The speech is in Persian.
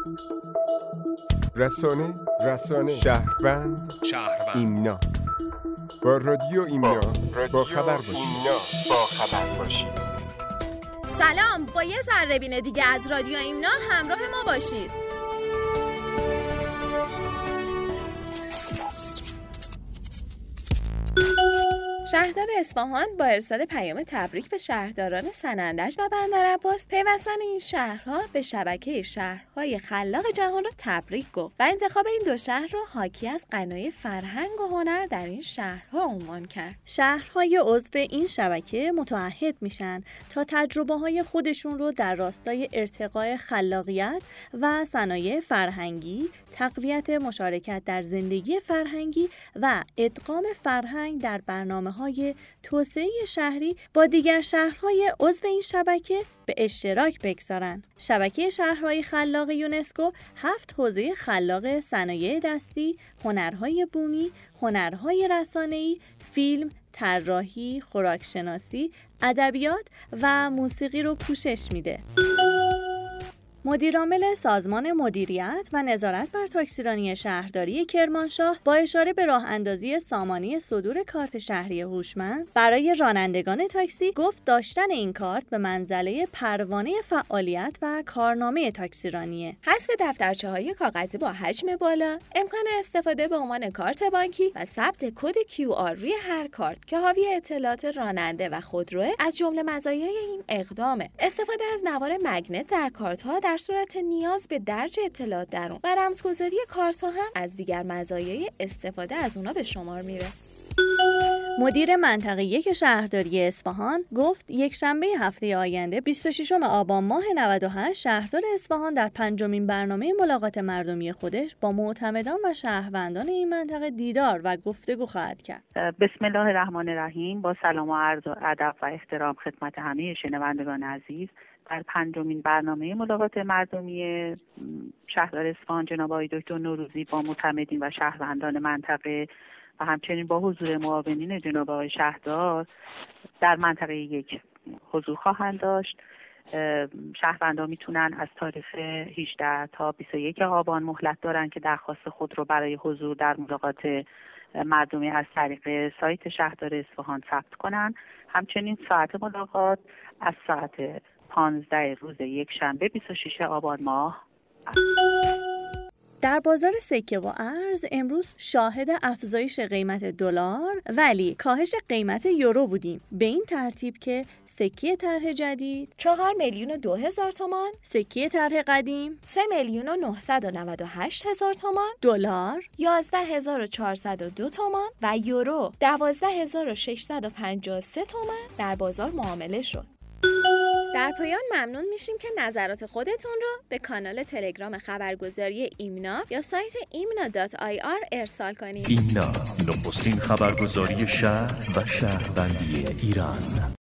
رسانه شهروند ایمنا. با رادیو ایمنا با خبر باشید. سلام، با یه ذره بین دیگه از رادیو ایمنا همراه ما باشید. شهردار اصفهان با ارسال پیام تبریک به شهرداران سنندج و بندرعباس پیوستن این شهرها به شبکه شهرهای خلاق جهان را تبریک گفت و انتخاب این دو شهر را حاکی از غنای فرهنگ و هنر در این شهرها عنوان کرد. شهرهای عضو این شبکه متعهد میشن تا تجربه‌های خودشون رو در راستای ارتقاء خلاقیت و صنایع فرهنگی، تقویت مشارکت در زندگی فرهنگی و ادغام فرهنگ در برنامه‌های توسعه شهری با دیگر شهرهای عضو این شبکه به اشتراک بگذارند. شبکه شهرهای خلاق یونسکو 7 حوزه خلاق صنایع دستی، هنرهای بومی، هنرهای رسانه‌ای، فیلم، طراحی، خوراکشناسی، ادبیات و موسیقی رو پوشش میده. مدیرعامل سازمان مدیریت و نظارت بر تاکسیرانی شهرداری کرمانشاه با اشاره به راه اندازی سامانی صدور کارت شهری هوشمند برای رانندگان تاکسی گفت داشتن این کارت به منزله پروانه فعالیت و کارنامه تاکسیرانیه. حذف دفترچه‌های کاغذی با حجم بالا، امکان استفاده به عنوان کارت بانکی و ثبت کد QR روی هر کارت که حاوی اطلاعات راننده و خودروه از جمله مزایای این اقدامه. استفاده از نوار مگنت در کارت‌ها در صورت نیاز به درج اطلاعات در اون و رمزگذاری کارت‌ها هم از دیگر مزایای استفاده از اونا به شمار میره. مدیر منطقه 1 شهرداری اصفهان گفت یک شنبه هفته آینده 26 آبان ماه 98 شهردار اصفهان در 5مین برنامه ملاقات مردمی خودش با معتمدان و شهروندان این منطقه دیدار و گفتگو خواهد کرد. بسم الله الرحمن الرحیم. با سلام و عرض ادب و احترام خدمت همه شنوندگان عزیز، در 5مین برنامه ملاقات مردمی شهردار اصفهان جناب آقای دکتر نوروزی با معتمدین و شهروندان منطقه و همچنین با حضور معاونین جناب آقای شهردار در منطقه 1 حضور خواهند داشت. شهروندان میتونن از تاریخ 18 تا 21 آبان مهلت دارن که درخواست خود رو برای حضور در ملاقات مردمی از طریق سایت شهردار اصفهان ثبت کنن. همچنین ساعت ملاقات از ساعت 15 روز یک شنبه 26 آبان ماه. در بازار سکه و ارز امروز شاهد افزایش قیمت دلار ولی کاهش قیمت یورو بودیم، به این ترتیب که سکه طرح جدید 4,002,000 تومان، سکه طرح قدیم 3,998,000 تومان، دلار 11,402 تومان و یورو 12,653 تومان در بازار معامله شد. در پایان ممنون میشیم که نظرات خودتون رو به کانال تلگرام خبرگزاری ایمنا یا سایت imna.ir ارسال کنید. ایمنا، نخستین خبرگزاری شهر و شهروندی ایران.